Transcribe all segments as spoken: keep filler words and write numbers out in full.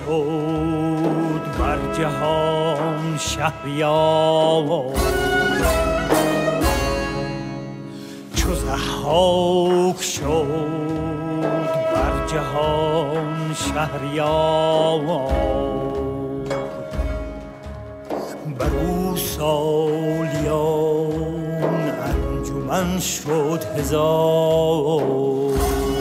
شد بر جهان شهریار، چو ضحاک شد بر جهان شهریار، بر او سالیان انجمن شد هزار.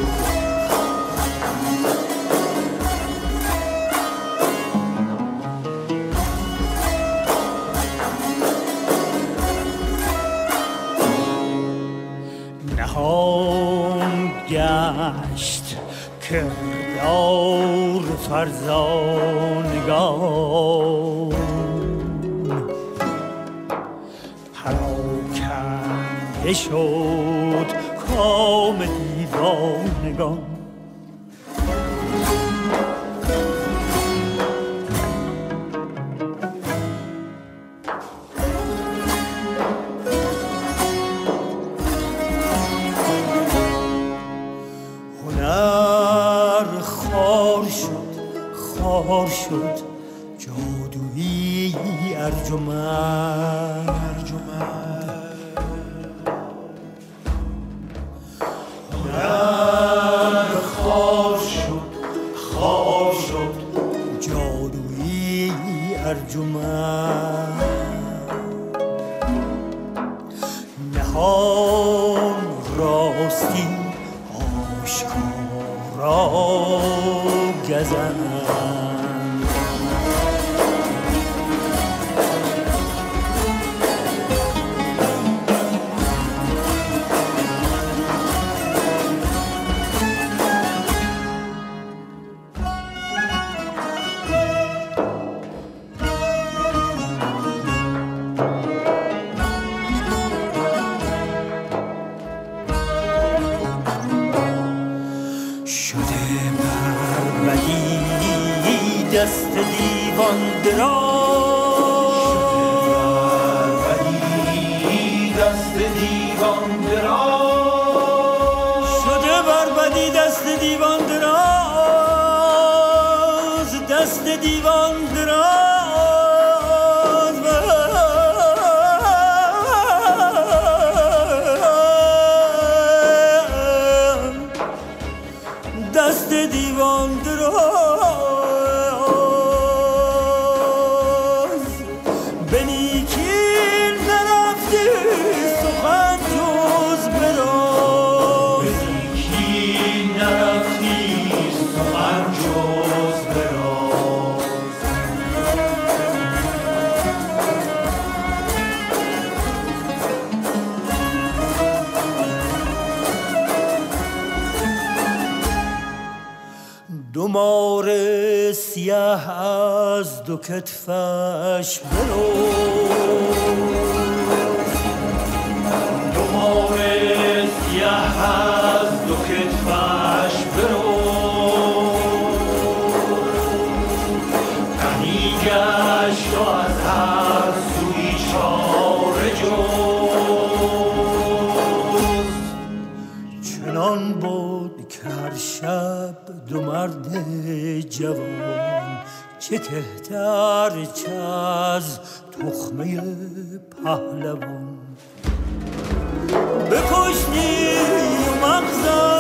نهان گشت کردار فرزانگان، پراکنده شد کام دیوانگان. خار شد جادویی ارجمند، هنر خار شد خار شد جادویی ارجمند، نهان راستی آشکارا گزند. دست دیوان دراز، دست دیوان دراز شده بر بدی، دست دیوان دراز، دست دیوان دراز، دست دیوان دراز. دو مار سیاه از دو کتفش بروز، دو مار سیاه از دو کتفش بروز، غمی گشت و از هر سوی چاره جست. چنان بود که هر شب دو مرد جوان، چه کهتر چه از تخمه پهلوان، بکشتی و مغزم